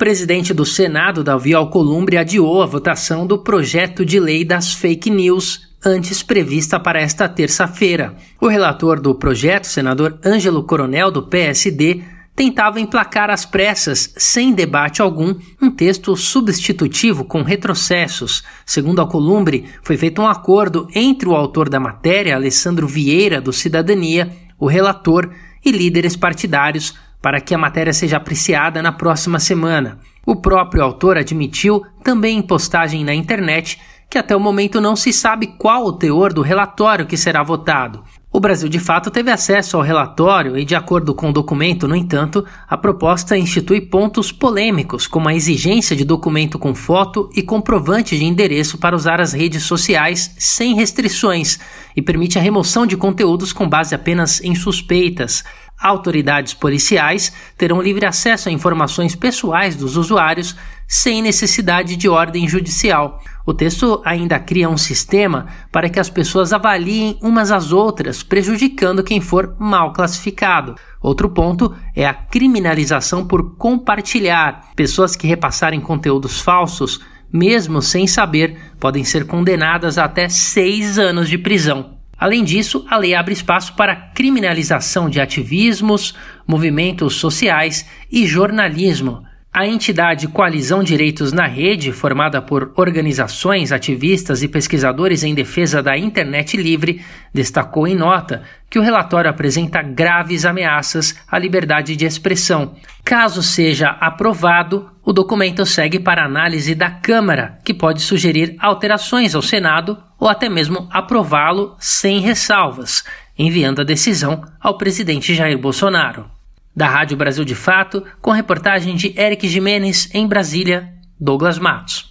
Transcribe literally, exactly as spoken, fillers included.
presidente do Senado, Davi Alcolumbre, adiou a votação do projeto de lei das fake news, antes prevista para esta terça-feira. O relator do projeto, senador Ângelo Coronel, do P S D, tentava emplacar às pressas, sem debate algum, um texto substitutivo com retrocessos. Segundo Alcolumbre, foi feito um acordo entre o autor da matéria, Alessandro Vieira, do Cidadania, o relator e líderes partidários, para que a matéria seja apreciada na próxima semana. O próprio autor admitiu, também em postagem na internet, que até o momento não se sabe qual o teor do relatório que será votado. O Brasil, de fato, teve acesso ao relatório e, de acordo com o documento, no entanto, a proposta institui pontos polêmicos, como a exigência de documento com foto e comprovante de endereço para usar as redes sociais sem restrições e permite a remoção de conteúdos com base apenas em suspeitas. Autoridades policiais terão livre acesso a informações pessoais dos usuários sem necessidade de ordem judicial. O texto ainda cria um sistema para que as pessoas avaliem umas às outras, prejudicando quem for mal classificado. Outro ponto é a criminalização por compartilhar. Pessoas que repassarem conteúdos falsos, mesmo sem saber, podem ser condenadas a até seis anos de prisão. Além disso, a lei abre espaço para a criminalização de ativismos, movimentos sociais e jornalismo. A entidade Coalizão Direitos na Rede, formada por organizações, ativistas e pesquisadores em defesa da internet livre, destacou em nota que o relatório apresenta graves ameaças à liberdade de expressão. Caso seja aprovado, o documento segue para análise da Câmara, que pode sugerir alterações ao Senado ou até mesmo aprová-lo sem ressalvas, enviando a decisão ao presidente Jair Bolsonaro. Da Rádio Brasil de Fato, com reportagem de Eric Jimenez, em Brasília, Douglas Matos.